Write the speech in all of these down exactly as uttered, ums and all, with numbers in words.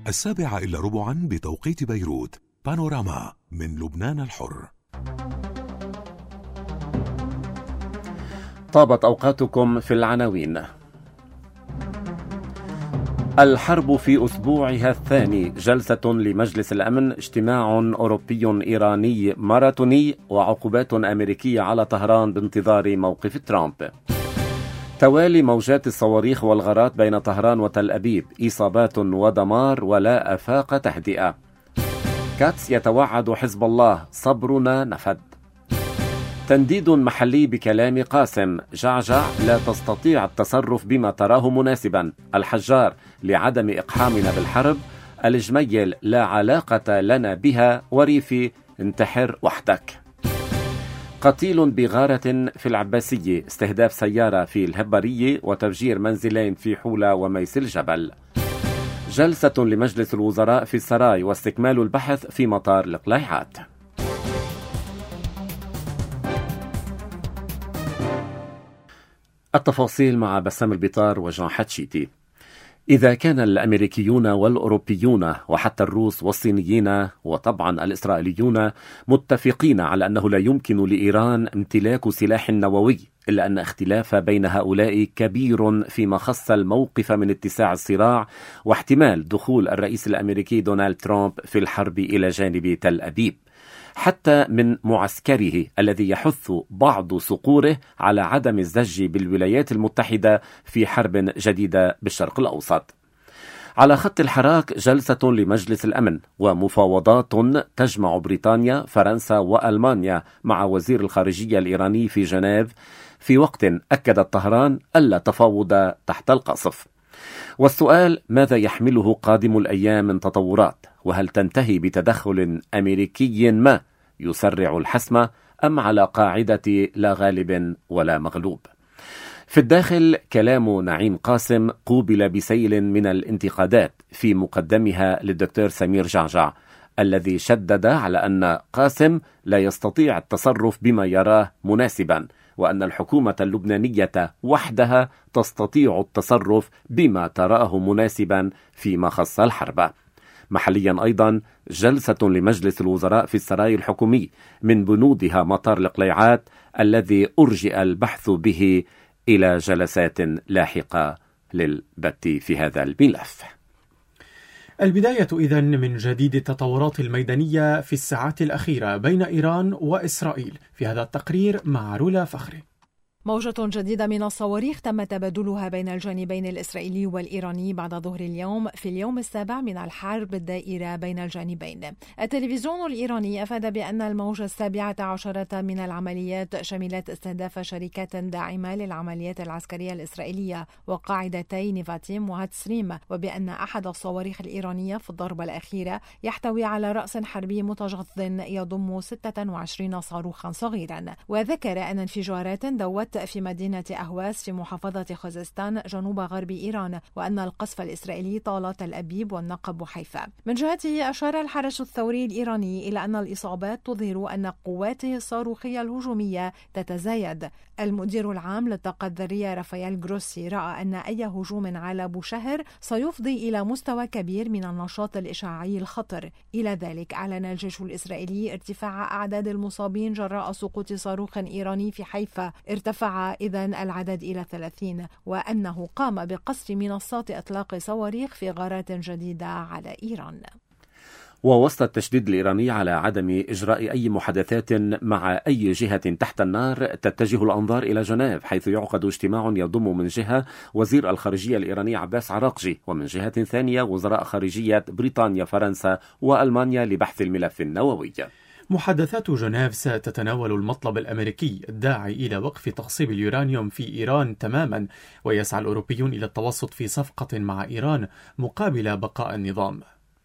السابعة إلا ربعا بتوقيت بيروت. بانوراما من لبنان الحر. طابت أوقاتكم في العناوين. الحرب في أسبوعها الثاني، جلسة لمجلس الأمن، اجتماع أوروبي إيراني ماراثوني، وعقوبات أمريكية على طهران بانتظار موقف ترامب. توالي موجات الصواريخ والغارات بين طهران وتل أبيب، إصابات ودمار ولا آفاق تهدئة. كاتس يتوعد حزب الله، صبرنا نفد. تنديد محلي بكلام قاسم، جعجع لا تستطيع التصرف بما تراه مناسبا. الحجار لعدم إقحامنا بالحرب. الجميل لا علاقة لنا بها. وريفي انتحر وحدك. قتيل بغارة في العباسية، استهداف سيارة في الهبرية، وتفجير منزلين في حولة وميس الجبل. جلسة لمجلس الوزراء في السراي، واستكمال البحث في مطار القليعات. التفاصيل مع بسام البطار وجان حتشيتي. إذا كان الأمريكيون والأوروبيون وحتى الروس والصينيين وطبعا الإسرائيليون متفقين على أنه لا يمكن لإيران امتلاك سلاح نووي، إلا أن اختلاف بين هؤلاء كبير فيما خص الموقف من اتساع الصراع واحتمال دخول الرئيس الأمريكي دونالد ترامب في الحرب إلى جانب تل أبيب، حتى من معسكره الذي يحث بعض صقوره على عدم الزج بالولايات المتحدة في حرب جديدة بالشرق الأوسط. على خط الحراك جلسة لمجلس الأمن ومفاوضات تجمع بريطانيا، فرنسا وألمانيا مع وزير الخارجية الإيراني في جنيف، في وقت أكدت طهران ألا تفاوض تحت القصف. والسؤال: ماذا يحمله قادم الأيام من تطورات؟ وهل تنتهي بتدخل أمريكي ما يسرع الحسم، أم على قاعدة لا غالب ولا مغلوب؟ في الداخل كلام نعيم قاسم قوبل بسيل من الانتقادات، في مقدمها للدكتور سمير جعجع، الذي شدد على أن قاسم لا يستطيع التصرف بما يراه مناسبا، وأن الحكومة اللبنانية وحدها تستطيع التصرف بما تراه مناسبا فيما خص الحرب. محليا أيضا جلسة لمجلس الوزراء في السراي الحكومي، من بنودها مطار القليعات الذي أرجئ البحث به إلى جلسات لاحقة للبت في هذا الملف. البداية إذن من جديد التطورات الميدانية في الساعات الأخيرة بين إيران وإسرائيل، في هذا التقرير مع رولا فخري. موجة جديدة من الصواريخ تم تبادلها بين الجانبين الإسرائيلي والإيراني بعد ظهر اليوم، في اليوم السابع من الحرب الدائرة بين الجانبين. التلفزيون الإيراني أفاد بأن الموجة السابعة عشرة من العمليات شملت استهداف شركات داعمة للعمليات العسكرية الإسرائيلية وقاعدتي نيفاتيم وهاتسريم، وبأن أحد الصواريخ الإيرانية في الضربة الأخيرة يحتوي على رأس حربي متجض يضم ستة وعشرين صاروخا صغيرا. وذكر أن انفجارات دوت في مدينة أهواز في محافظة خوزستان جنوب غرب إيران، وأن القصف الإسرائيلي طال تل أبيب والنقب وحيفا. من جهته أشار الحرس الثوري الإيراني إلى أن الإصابات تظهر أن قواته الصاروخية الهجومية تتزايد. المدير العام للطاقة الذرية رافائيل جروسي رأى أن أي هجوم على بوشهر سيفضي إلى مستوى كبير من النشاط الإشعاعي الخطر. إلى ذلك أعلن الجيش الإسرائيلي ارتفاع أعداد المصابين جراء سقوط صاروخ إيراني في حيفا، ارتفع إذن العدد إلى ثلاثين، وأنه قام بقصف منصات إطلاق صواريخ في غارات جديدة على إيران. ووسط التشديد الإيراني على عدم إجراء أي محادثات مع أي جهة تحت النار، تتجه الأنظار إلى جنيف، حيث يعقد اجتماع يضم من جهة وزير الخارجية الإيراني عباس عراقجي، ومن جهة ثانية وزراء خارجية بريطانيا، فرنسا وألمانيا لبحث الملف النووي. محادثات جنيف ستتناول المطلب الأمريكي الداعي إلى وقف تخصيب اليورانيوم في إيران تماما، ويسعى الأوروبيون إلى التوسط في صفقة مع إيران مقابل بقاء النظام.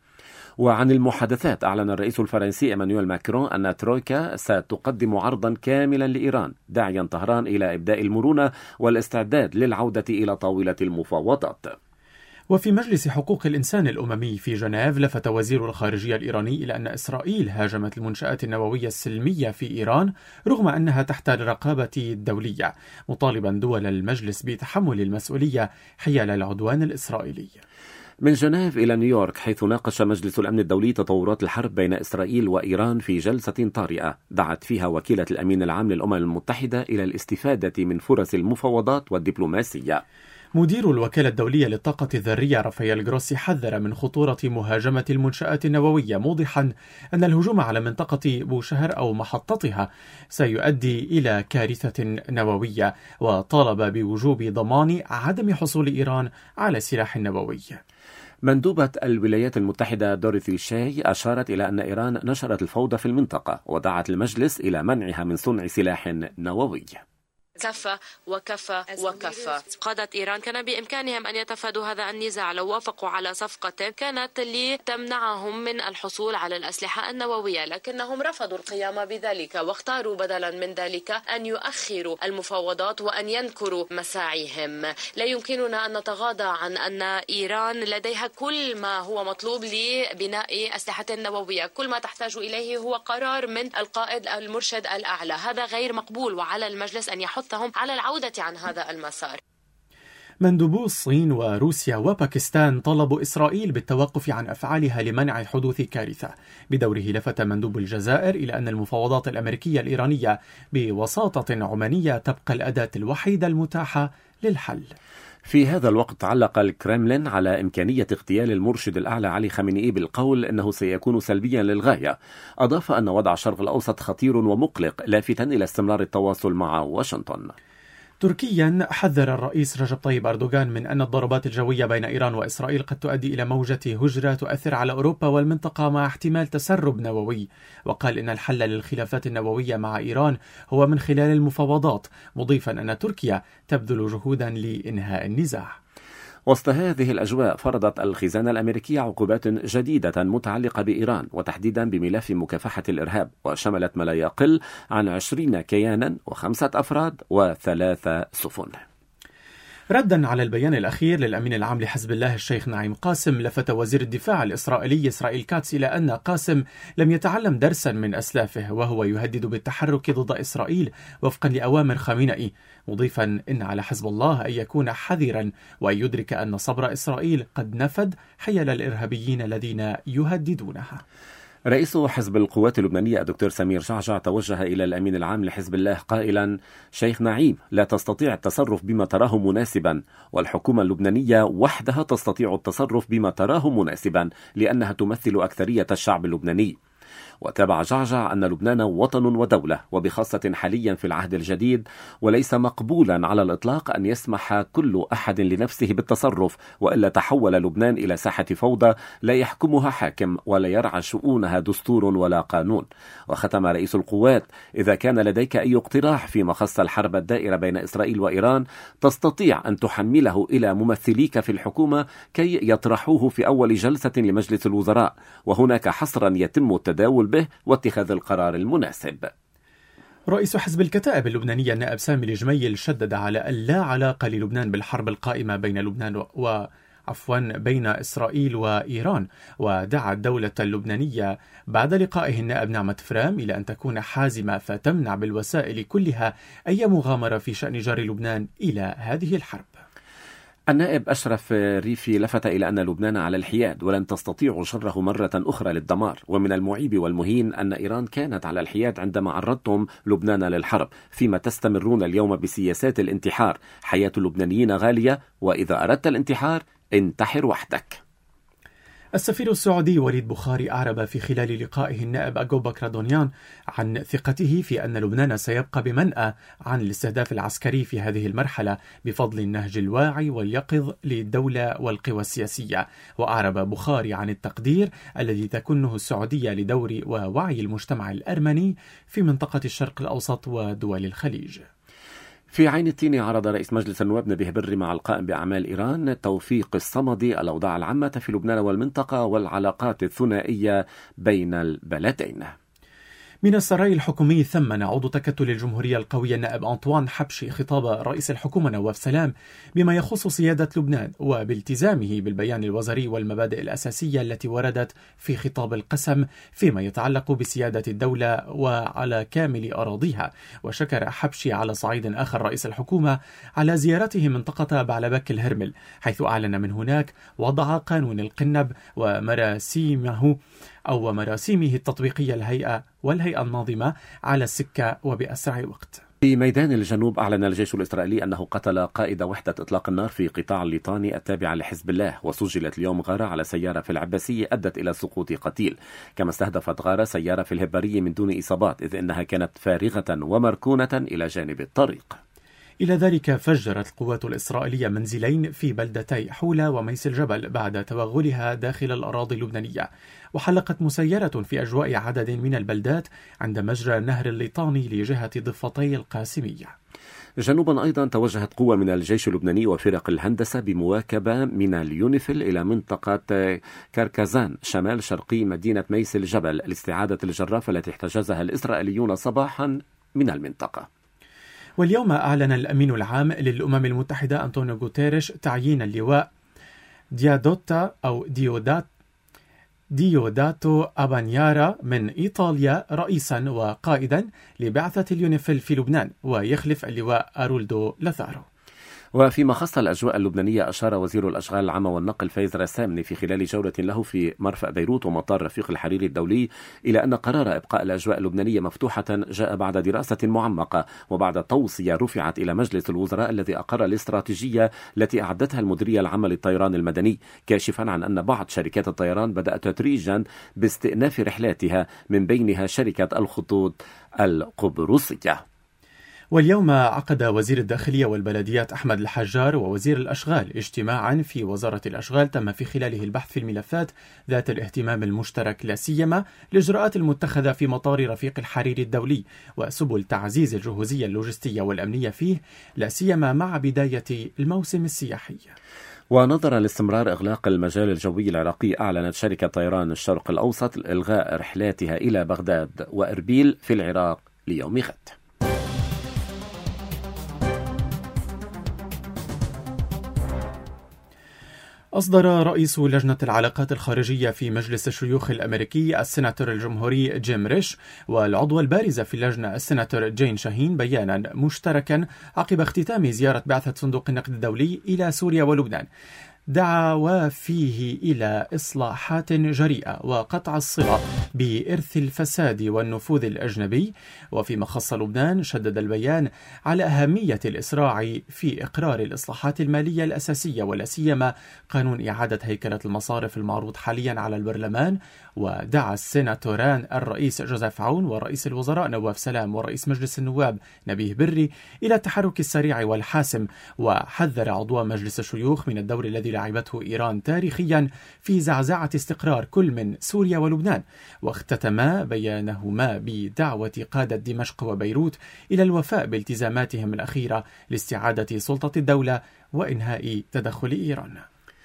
وعن المحادثات، أعلن الرئيس الفرنسي إيمانويل ماكرون أن ترويكا ستقدم عرضا كاملا لإيران، داعيا طهران إلى إبداء المرونة والاستعداد للعودة إلى طاولة المفاوضات. وفي مجلس حقوق الإنسان الأممي في جنيف، لفت وزير الخارجية الإيراني إلى أن إسرائيل هاجمت المنشآت النووية السلمية في إيران رغم أنها تحت الرقابة الدولية، مطالبا دول المجلس بتحمل المسؤولية حيال العدوان الإسرائيلي. من جنيف إلى نيويورك، حيث ناقش مجلس الأمن الدولي تطورات الحرب بين إسرائيل وإيران في جلسة طارئة دعت فيها وكيلة الأمين العام للأمم المتحدة إلى الاستفادة من فرص المفاوضات والدبلوماسية. مدير الوكالة الدولية للطاقة الذرية رافائيل جروسي حذر من خطورة مهاجمة المنشآت النووية، موضحا أن الهجوم على منطقة بوشهر أو محطتها سيؤدي إلى كارثة نووية، وطالب بوجوب ضمان عدم حصول إيران على سلاح نووي. مندوبة الولايات المتحدة دوريثي شاي أشارت إلى أن إيران نشرت الفوضى في المنطقة ودعت المجلس إلى منعها من صنع سلاح نووي. كفى وكفى وكفى. قادة إيران كان بإمكانهم أن يتفادوا هذا النزاع لو وافقوا على صفقة كانت لتمنعهم من الحصول على الأسلحة النووية، لكنهم رفضوا القيام بذلك واختاروا بدلا من ذلك أن يؤخروا المفاوضات وأن ينكروا مساعيهم. لا يمكننا أن نتغاضى عن أن إيران لديها كل ما هو مطلوب لبناء أسلحة نووية، كل ما تحتاج إليه هو قرار من القائد المرشد الأعلى. هذا غير مقبول، وعلى المجلس أن يحط على العودة عن هذا المسار. مندوبو الصين وروسيا وباكستان طلبوا إسرائيل بالتوقف عن أفعالها لمنع حدوث كارثة. بدوره لفت مندوب الجزائر إلى أن المفاوضات الأمريكية الإيرانية بوساطة عمانية تبقى الأداة الوحيدة المتاحة للحل. في هذا الوقت علق الكرملين على إمكانية اغتيال المرشد الأعلى علي خامنئي بالقول أنه سيكون سلبيا للغاية. أضاف أن وضع الشرق الأوسط خطير ومقلق، لافتا إلى استمرار التواصل مع واشنطن. تركيا حذر الرئيس رجب طيب أردوغان من أن الضربات الجوية بين إيران وإسرائيل قد تؤدي إلى موجة هجرة تؤثر على أوروبا والمنطقة مع احتمال تسرب نووي، وقال إن الحل للخلافات النووية مع إيران هو من خلال المفاوضات، مضيفا أن تركيا تبذل جهودا لإنهاء النزاع. وسط هذه الأجواء فرضت الخزانة الأمريكية عقوبات جديدة متعلقة بإيران، وتحديدا بملف مكافحة الإرهاب، وشملت ما لا يقل عن عشرين كيانا وخمسة أفراد وثلاثة سفن. ردا على البيان الأخير للأمين العام لحزب الله الشيخ نعيم قاسم، لفت وزير الدفاع الإسرائيلي إسرائيل كاتس إلى أن قاسم لم يتعلم درسا من أسلافه، وهو يهدد بالتحرك ضد إسرائيل وفقا لأوامر خامنئي، مضيفا إن على حزب الله أن يكون حذرا وأن يدرك أن صبر إسرائيل قد نفد حيال الإرهابيين الذين يهددونها. رئيس حزب القوات اللبنانية الدكتور سمير جعجع توجه إلى الأمين العام لحزب الله قائلا: شيخ نعيم، لا تستطيع التصرف بما تراه مناسبا، والحكومة اللبنانية وحدها تستطيع التصرف بما تراه مناسبا لأنها تمثل أكثرية الشعب اللبناني. وتابع جعجع أن لبنان وطن ودولة، وبخاصة حاليا في العهد الجديد، وليس مقبولا على الإطلاق أن يسمح كل أحد لنفسه بالتصرف، وإلا تحول لبنان إلى ساحة فوضى لا يحكمها حاكم ولا يرعى شؤونها دستور ولا قانون. وختم رئيس القوات: إذا كان لديك أي اقتراح فيما خص الحرب الدائرة بين إسرائيل وإيران تستطيع أن تحمله إلى ممثليك في الحكومة كي يطرحوه في أول جلسة لمجلس الوزراء، وهناك حصرا يتم التداول به واتخاذ القرار المناسب. رئيس حزب الكتائب اللبنانية النائب سامي الجميل شدد على أن لا علاقة للبنان بالحرب القائمة بين لبنان و عفوا بين إسرائيل وإيران، ودعا الدولة اللبنانية بعد لقائه النائب نعمة فرام إلى أن تكون حازمة فتمنع بالوسائل كلها أي مغامرة في شأن جار لبنان إلى هذه الحرب. النائب أشرف ريفي لفت إلى أن لبنان على الحياد ولن تستطيع جره مرة أخرى للدمار، ومن المعيب والمهين أن إيران كانت على الحياد عندما عرضتم لبنان للحرب، فيما تستمرون اليوم بسياسات الانتحار. حياة اللبنانيين غالية، وإذا أردت الانتحار انتحر وحدك. السفير السعودي وليد بخاري أعرب في خلال لقائه النائب أجوبك رادونيان عن ثقته في أن لبنان سيبقى بمنأى عن الاستهداف العسكري في هذه المرحلة بفضل النهج الواعي واليقظ للدولة والقوى السياسية. وأعرب بخاري عن التقدير الذي تكنه السعودية لدور ووعي المجتمع الأرمني في منطقة الشرق الأوسط ودول الخليج. في عين التين عرض رئيس مجلس النواب نبيه بري مع القائم بأعمال إيران توفيق الصمدي الأوضاع العامة في لبنان والمنطقة والعلاقات الثنائية بين البلدين. من السراي الحكومي ثمن عضو تكتل الجمهورية القوية النائب أنطوان حبشي خطاب رئيس الحكومة نواف سلام بما يخص سيادة لبنان وبالتزامه بالبيان الوزاري والمبادئ الأساسية التي وردت في خطاب القسم فيما يتعلق بسيادة الدولة وعلى كامل أراضيها. وشكر حبشي على صعيد آخر رئيس الحكومة على زيارته منطقة بعلبك الهرمل، حيث أعلن من هناك وضع قانون القنب ومراسيمه أو مراسيمه التطبيقية الهيئة والهيئة الناظمة على السكة وبأسرع وقت. في ميدان الجنوب أعلن الجيش الإسرائيلي أنه قتل قائد وحدة إطلاق النار في قطاع الليطاني التابع لحزب الله، وسجلت اليوم غارة على سيارة في العباسية أدت إلى سقوط قتيل، كما استهدفت غارة سيارة في الهبارية من دون إصابات إذ أنها كانت فارغة ومركونة إلى جانب الطريق. إلى ذلك فجرت القوات الإسرائيلية منزلين في بلدتي حولة وميس الجبل بعد توغلها داخل الأراضي اللبنانية، وحلقت مسيرة في أجواء عدد من البلدات عند مجرى نهر الليطاني لجهة ضفتي القاسمية. جنوبا أيضا توجهت قوة من الجيش اللبناني وفرق الهندسة بمواكبة من اليونيفيل إلى منطقة كركزان شمال شرقي مدينة ميس الجبل لاستعادة الجرافة التي احتجزها الإسرائيليون صباحا من المنطقة. واليوم أعلن الأمين العام للأمم المتحدة أنطونيو غوتيريش تعيين اللواء ديادوتا أو ديودات ديوداتو أبانيارا من إيطاليا رئيسا وقائدا لبعثة اليونيفيل في لبنان، ويخلف اللواء أرولدو لازارو. وفيما خص الأجواء اللبنانية، أشار وزير الأشغال العامة والنقل فايز رسامني في خلال جولة له في مرفأ بيروت ومطار رفيق الحريري الدولي إلى أن قرار إبقاء الأجواء اللبنانية مفتوحة جاء بعد دراسة معمقة وبعد توصية رفعت إلى مجلس الوزراء الذي أقر الاستراتيجية التي أعدتها المديرية العامة للطيران المدني، كاشفا عن أن بعض شركات الطيران بدأت تدريجا باستئناف رحلاتها من بينها شركة الخطوط القبرصية. واليوم عقد وزير الداخلية والبلديات أحمد الحجار ووزير الأشغال اجتماعا في وزارة الأشغال تم في خلاله البحث في الملفات ذات الاهتمام المشترك، لا سيما الإجراءات المتخذة في مطار رفيق الحريري الدولي وسبل تعزيز الجهوزية اللوجستية والأمنية فيه، لا سيما مع بداية الموسم السياحي. ونظرا لاستمرار إغلاق المجال الجوي العراقي، أعلنت شركة طيران الشرق الأوسط إلغاء رحلاتها إلى بغداد وإربيل في العراق ليوم غد. أصدر رئيس لجنة العلاقات الخارجية في مجلس الشيوخ الأمريكي السيناتور الجمهوري جيم ريش والعضوة البارزة في اللجنة السيناتور جين شاهين بيانا مشتركا عقب اختتام زيارة بعثة صندوق النقد الدولي إلى سوريا ولبنان، دعا فيه إلى إصلاحات جريئة وقطع الصلة بإرث الفساد والنفوذ الأجنبي. وفيما خص لبنان، شدد البيان على أهمية الإسراع في إقرار الإصلاحات المالية الأساسية ولا سيما قانون إعادة هيكلة المصارف المعروض حاليا على البرلمان. ودعا السيناتوران الرئيس جوزيف عون ورئيس الوزراء نواف سلام ورئيس مجلس النواب نبيه بري إلى التحرك السريع والحاسم، وحذر عضو مجلس الشيوخ من الدور الذي لعبته إيران تاريخيا في زعزعة استقرار كل من سوريا ولبنان. واختتما بيانهما بدعوة قادة دمشق وبيروت إلى الوفاء بالتزاماتهم الأخيرة لاستعادة سلطة الدولة وإنهاء تدخل إيران.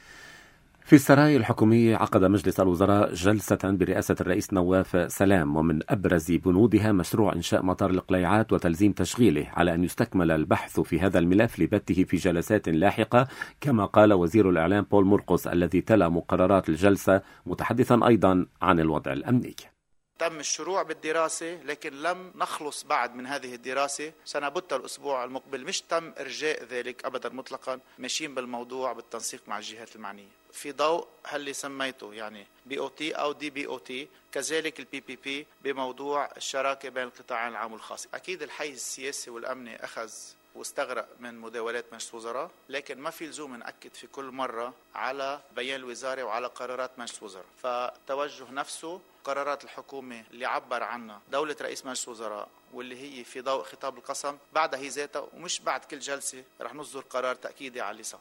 في السراي الحكومي، عقد مجلس الوزراء جلسة برئاسة الرئيس نواف سلام، ومن أبرز بنودها مشروع إنشاء مطار القليعات وتلزيم تشغيله، على أن يستكمل البحث في هذا الملف لبته في جلسات لاحقة، كما قال وزير الإعلام بول مرقس الذي تلا مقررات الجلسة متحدثا أيضا عن الوضع الأمني. تم الشروع بالدراسة لكن لم نخلص بعد من هذه الدراسة، سنبت الأسبوع المقبل، مش تم إرجاء ذلك أبدا مطلقا، ماشيين بالموضوع بالتنسيق مع الجهات المعنية في ضوء هاللي سميته يعني بي او تي أو دي بي او تي، كذلك البي بي بي بموضوع الشراكة بين القطاعين العام والخاص. أكيد الحيز السياسي والأمني أخذ واستغرق من مداولات مجلس الوزراء، لكن ما في لزوم نأكد في كل مرة على بيان الوزارة وعلى قرارات مجلس الوزراء. فتوجه نفسه قرارات الحكومة اللي عبر عنها دولة رئيس مجلس الوزراء واللي هي في ضوء خطاب القسم، بعدها هي ذاتها، ومش بعد كل جلسة رح نصدر قرار تأكيدي على اللي صار.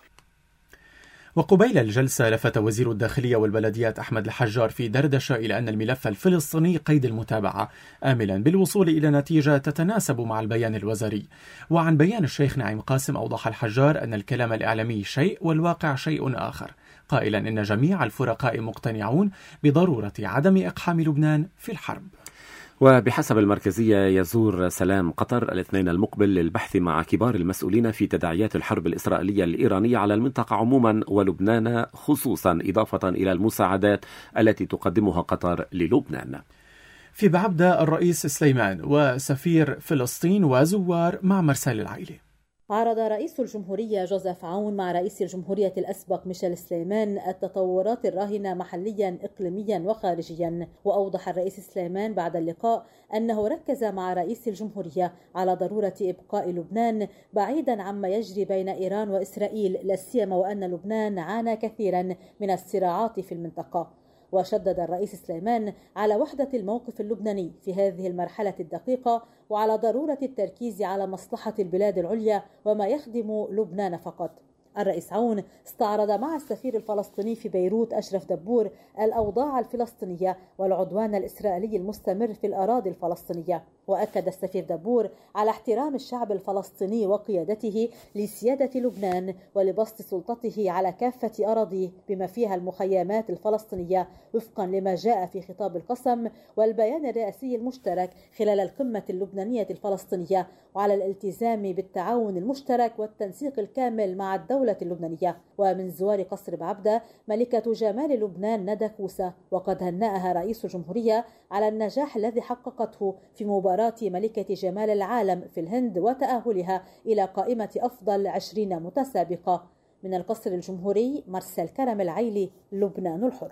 وقبيل الجلسة، لفت وزير الداخلية والبلديات أحمد الحجار في دردشة إلى أن الملف الفلسطيني قيد المتابعة، آملا بالوصول إلى نتيجة تتناسب مع البيان الوزاري. وعن بيان الشيخ نعيم قاسم، أوضح الحجار أن الكلام الإعلامي شيء والواقع شيء آخر، قائلا إن جميع الفرقاء مقتنعون بضرورة عدم إقحام لبنان في الحرب. وبحسب المركزية يزور سلام قطر الاثنين المقبل للبحث مع كبار المسؤولين في تداعيات الحرب الإسرائيلية الإيرانية على المنطقة عموما ولبنان خصوصا، إضافة إلى المساعدات التي تقدمها قطر للبنان. في بعبدة الرئيس سليمان وسفير فلسطين وزوار مع مرسال العائلة. عرض رئيس الجمهورية جوزيف عون مع رئيس الجمهورية الأسبق ميشيل سليمان التطورات الراهنة محليا إقليميا وخارجيا. وأوضح الرئيس سليمان بعد اللقاء أنه ركز مع رئيس الجمهورية على ضرورة إبقاء لبنان بعيدا عما يجري بين إيران وإسرائيل، لا سيما وأن لبنان عانى كثيرا من الصراعات في المنطقة. وشدد الرئيس سليمان على وحدة الموقف اللبناني في هذه المرحلة الدقيقة وعلى ضرورة التركيز على مصلحة البلاد العليا وما يخدم لبنان فقط. الرئيس عون استعرض مع السفير الفلسطيني في بيروت أشرف دبور الأوضاع الفلسطينية والعدوان الإسرائيلي المستمر في الأراضي الفلسطينية. وأكد السفير دبور على احترام الشعب الفلسطيني وقيادته لسيادة لبنان ولبسط سلطته على كافة أراضيه بما فيها المخيمات الفلسطينية وفقا لما جاء في خطاب القسم والبيان الرئاسي المشترك خلال القمة اللبنانية الفلسطينية، وعلى الالتزام بالتعاون المشترك والتنسيق الكامل مع الدولة اللبنانية. ومن زوار قصر بعبدة ملكة جمال لبنان ندى كوسة، وقد هنأها رئيس الجمهورية على النجاح الذي حققته في مباراة ملكة جمال العالم في الهند وتأهلها إلى قائمة أفضل عشرين متسابقة. من القصر الجمهوري مرسل كرم العيلي، لبنان الحر.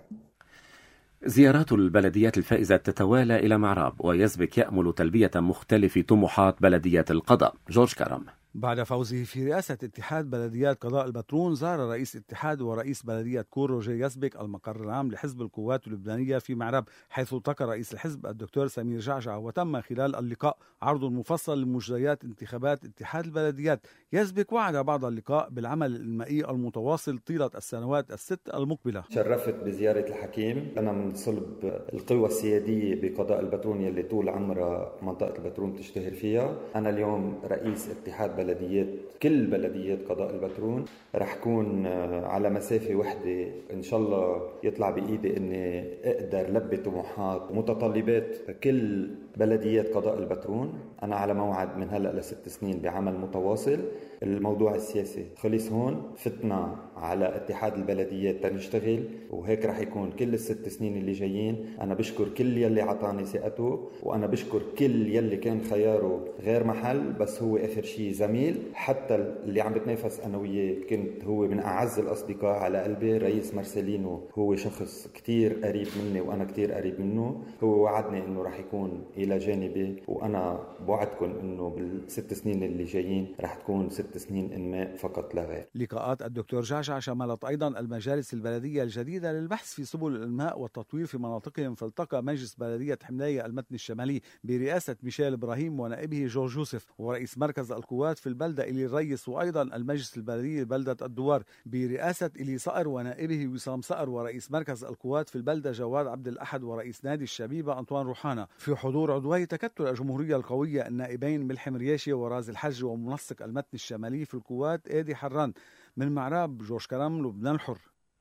زيارات البلديات الفائزة تتوالى إلى معراب، ويسبق يأمل تلبية مختلف طموحات بلديات القضاء. جورج كرم. بعد فوزه في رئاسة اتحاد بلديات قضاء البترون، زار رئيس اتحاد ورئيس بلدية كور روجيه يسبق المقر العام لحزب القوات اللبنانية في معرب، حيث التقى رئيس الحزب الدكتور سمير جعجع، وتم خلال اللقاء عرض مفصل لمجريات انتخابات اتحاد البلديات. يسبق وعد بعد اللقاء بالعمل الإنمائي المتواصل طيلة السنوات الست المقبلة. شرفت بزيارة الحكيم، أنا من صلب القوى السيادية بقضاء البترون يلي طول عمرها منطقة البترون تشتهر فيها. أنا اليوم رئيس اتحاد بلديات كل بلديات قضاء البترون، رح كون على مسافة وحدة إن شاء الله يطلع بإيدي إني أقدر لبي طموحات ومتطلبات كل بلديات قضاء البترون. أنا على موعد من هلأ لست سنين بعمل متواصل. الموضوع السياسي خلص هون، فتنا على اتحاد البلديات تنشتغل، وهيك رح يكون كل الست سنين اللي جايين. أنا بشكر كل يلي عطاني ثقته، وأنا بشكر كل يلي كان خياره غير محل بس هو آخر شيء زميل. حتى اللي عم بتنافس أنا وياه كنت هو من أعز الأصدقاء على قلبي. رئيس مارسيلينو هو شخص كتير قريب مني وأنا كتير قريب منه. هو وعدني إنه رح يكون إلى جانبي، وأنا بوعدكم إنه بالست سنين اللي جايين رح تكون ست سنين إنماء فقط لا غير. لقاءات الدكتور جعجع شملت أيضا المجالس البلدية الجديدة للبحث في سبل الإنماء والتطوير في مناطقهم، فالتقى مجلس بلدية حملاية المتن الشمالي برئاسة ميشيل إبراهيم ونائبه جورج يوسف، ورئيس مركز القوات في البلدة إلي الريس، وأيضا المجلس البلدي بلدة الدوار برئاسة إلي صقر ونائبه وسام صقر، ورئيس مركز القوات في البلدة جواد عبد الأحد، ورئيس نادي الشبيبة أنطوان روحانة، في حضور عضوي تكتل الجمهورية القوية النائبين ملحم رياشي وراز الحج، ومنسق المتن الشمالي في القوات ايدي حران. من معراب جورج كرم، لبنان الحر.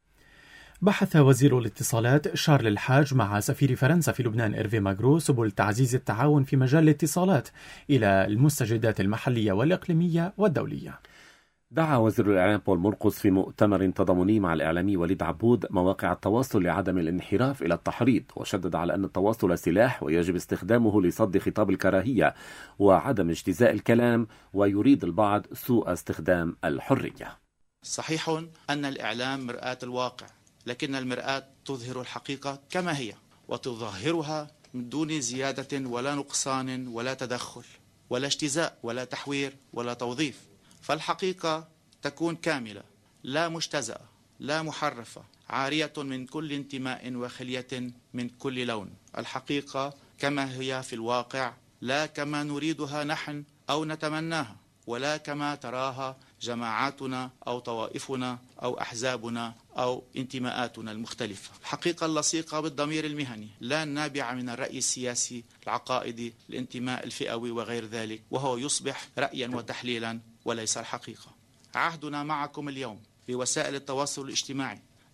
بحث وزير الاتصالات شارل الحاج مع سفير فرنسا في لبنان إيرفي ماغرو سبل تعزيز التعاون في مجال الاتصالات إلى المستجدات المحلية والإقليمية والدولية. دعا وزير الإعلام بول مرقس في مؤتمر تضامني مع الإعلامي وليد عبود مواقع التواصل لعدم الانحراف إلى التحريض، وشدد على أن التواصل سلاح ويجب استخدامه لصد خطاب الكراهية وعدم اجتزاء الكلام، ويريد البعض سوء استخدام الحرية. صحيح أن الإعلام مرآة الواقع، لكن المرآة تظهر الحقيقة كما هي وتظهرها من دون زيادة ولا نقصان ولا تدخل ولا اجتزاء ولا تحوير ولا توظيف. فالحقيقة تكون كاملة لا مجتزأة لا محرفة، عارية من كل انتماء وخلية من كل لون. الحقيقة كما هي في الواقع، لا كما نريدها نحن أو نتمناها، ولا كما تراها جماعاتنا أو طوائفنا أو أحزابنا أو انتماءاتنا المختلفة. الحقيقة اللصيقة بالضمير المهني، لا النابعة من الرأي السياسي العقائدي الانتماء الفئوي وغير ذلك، وهو يصبح رأيا وتحليلا وليس الحقيقة. عهدنا معكم اليوم بوسائل التواصل الاجتماعي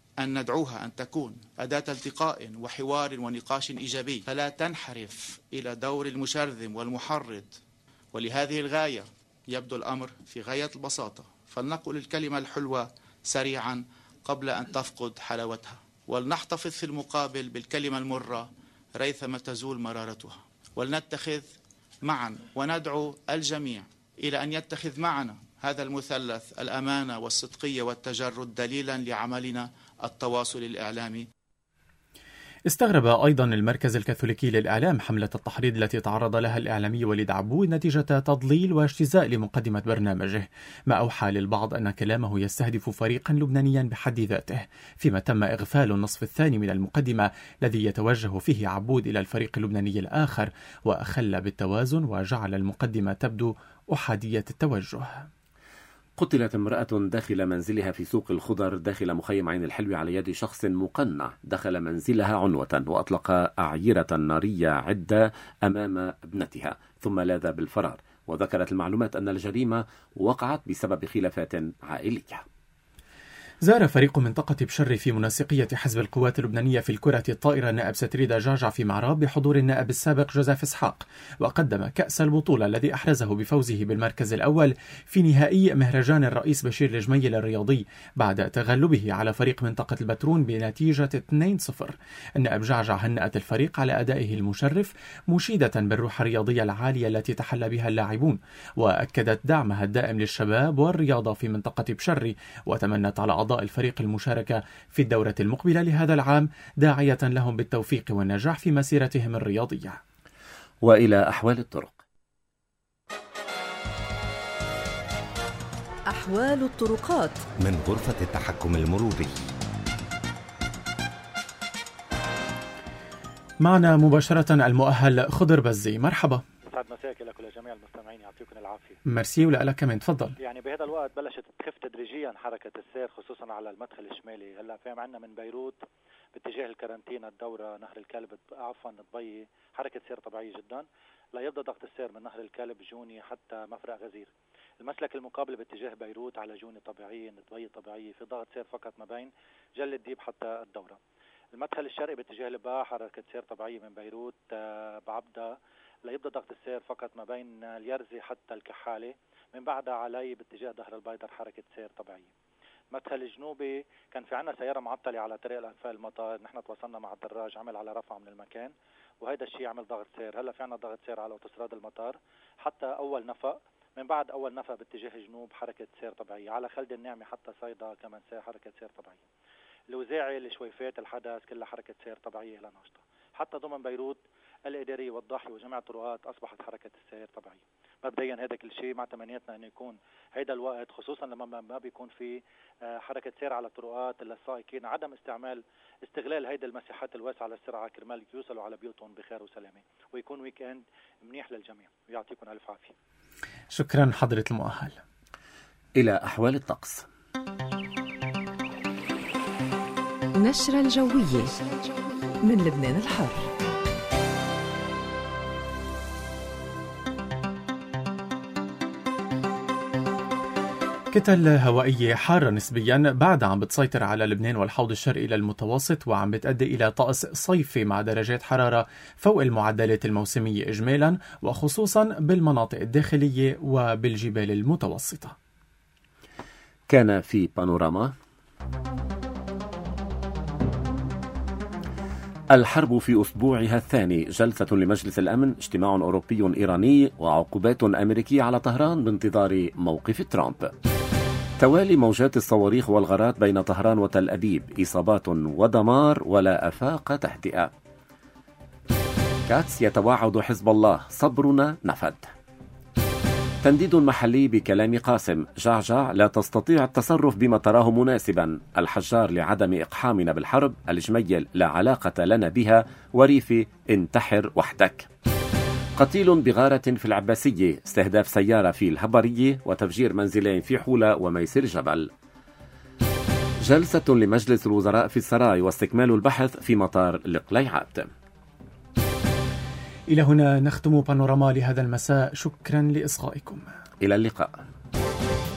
أن ندعوها أن تكون أداة التقاء وحوار ونقاش إيجابي، فلا تنحرف إلى دور المشرذم والمحرض. ولهذه الغاية يبدو الأمر في غاية البساطة، فلنقل الكلمة الحلوة سريعا قبل أن تفقد حلاوتها، ولنحتفظ في المقابل بالكلمة المرة ريثما تزول مرارتها. ولنتخذ معا وندعو الجميع إلى أن يتخذ معنا هذا المثلث الأمانة والصدقية والتجرد دليلا لعملنا التواصل الإعلامي. استغرب أيضا المركز الكاثوليكي للإعلام حملة التحريض التي تعرض لها الإعلامي وليد عبود نتيجة تضليل واجتزاء لمقدمة برنامجه، ما أوحى للبعض أن كلامه يستهدف فريقا لبنانيا بحد ذاته، فيما تم إغفال النصف الثاني من المقدمة الذي يتوجه فيه عبود إلى الفريق اللبناني الآخر، وأخل بالتوازن وجعل المقدمة تبدو أحادية التوجه. قتلت امرأة داخل منزلها في سوق الخضر داخل مخيم عين الحلو على يد شخص مقنع دخل منزلها عنوة وأطلق أعيرة نارية عدة أمام ابنتها ثم لاذ بالفرار. وذكرت المعلومات أن الجريمة وقعت بسبب خلافات عائلية. زار فريق منطقة بشر في منسقية حزب القوات اللبنانية في الكرة الطائرة النائب ستري دجاجة في معراب بحضور النائب السابق جوزيف إسحاق، وقدم كأس البطولة الذي أحرزه بفوزه بالمركز الأول في نهائي مهرجان الرئيس بشير الجميل الرياضي بعد تغلبه على فريق منطقة البترون بنتيجة اثنين صفر. النائب جعجع هنأت الفريق على أدائه المشرف مشيدة بالروح الرياضية العالية التي تحلى بها اللاعبون، وأكدت دعمها الدائم للشباب والرياضة في منطقة بشر، وتمنت على أعضاء الفريق المشاركة في الدورة المقبلة لهذا العام، داعية لهم بالتوفيق والنجاح في مسيرتهم الرياضية. وإلى أحوال الطرق. أحوال الطرقات من غرفة التحكم المروري. معنا مباشرة المؤهل خضر بزي، مرحبا. سعد مساك لك ولجميع المستمعين، يعطيكم العافية. ميرسي ولك كمان، تفضل. يعني بهذا الوقت بلشت تخف تدريجيا حركة السير خصوصا على المدخل الشمالي. هلا فاهم عنا من بيروت باتجاه الكارنتينا الدورة نهر الكلب عفوا طبية حركة سير طبيعية جدا، لا يبدأ ضغط السير من نهر الكلب جوني حتى مفرق غزير. المسلك المقابل باتجاه بيروت على جوني طبيعية طبيعية طبيعية في ضغط سير فقط ما بين جل الديب حتى الدورة. المدخل الشرقي باتجاه لباح حركة سير طبيعية من بيروت بعبدة لا يبدأ ضغط السير فقط ما بين اليرزي حتى الكحالة، من بعدها علي باتجاه ظهر البيضر حركة سير طبيعية. مدخل الجنوبي كان في عنا سيارة معطلة على طريق الأنفاق المطار، نحن تواصلنا مع الدراج عمل على رفع من المكان وهذا الشيء عمل ضغط سير. هلا في عنا ضغط سير على أوتوستراد المطار حتى أول نفق، من بعد أول نفق باتجاه جنوب حركة سير طبيعية، على خلد النعمة حتى صيدا كمان سير حركة سير طبيعية. الوزاعي الشويفات الحدث كلها حركة سير طبيعية إلى ناشطة، حتى ضمن بيروت الإدارية والضاحية وجميع الطرقات أصبحت حركة السير طبيعية. مبدئيا هذا كل شيء مع تمنياتنا أن يكون هذا الوقت خصوصا لما ما بيكون في حركة سير على الطرقات للسائقين عدم استعمال استغلال هيدا المساحات الواسعة للسرعة كرمال يوصلوا على بيوتهم بخير وسلامة ويكون ويك اند منيح للجميع ويعطيكم ألف عافية. شكرا حضرة المؤهل. إلى أحوال الطقس. نشرة الجوية من لبنان الحر. كتل هوائية حارة نسبيا بعد عم بتسيطر على لبنان والحوض الشرقي للمتوسط، وعم بتؤدي إلى طقس صيفي مع درجات حرارة فوق المعدلات الموسمية إجمالا، وخصوصا بالمناطق الداخلية وبالجبال المتوسطة. كان في بانوراما. الحرب في أسبوعها الثاني، جلسة لمجلس الأمن، اجتماع أوروبي إيراني، وعقوبات أمريكية على طهران بانتظار موقف ترامب. توالي موجات الصواريخ والغارات بين طهران وتل أبيب، إصابات ودمار ولا أفاق تهدئة. كاتس يتوعد حزب الله، صبرنا نفد. تنديد محلي بكلام قاسم، جعجع لا تستطيع التصرف بما تراه مناسبا، الحجار لعدم إقحامنا بالحرب، الجميل لا علاقة لنا بها، وريفي انتحر وحدك. قتيل بغارة في العباسية، استهداف سيارة في الهبرية، وتفجير منزلين في حولة وميسر جبل. جلسة لمجلس الوزراء في السراي واستكمال البحث في مطار القليعات. إلى هنا نختم بانوراما لهذا المساء، شكرا لإصغائكم، إلى اللقاء.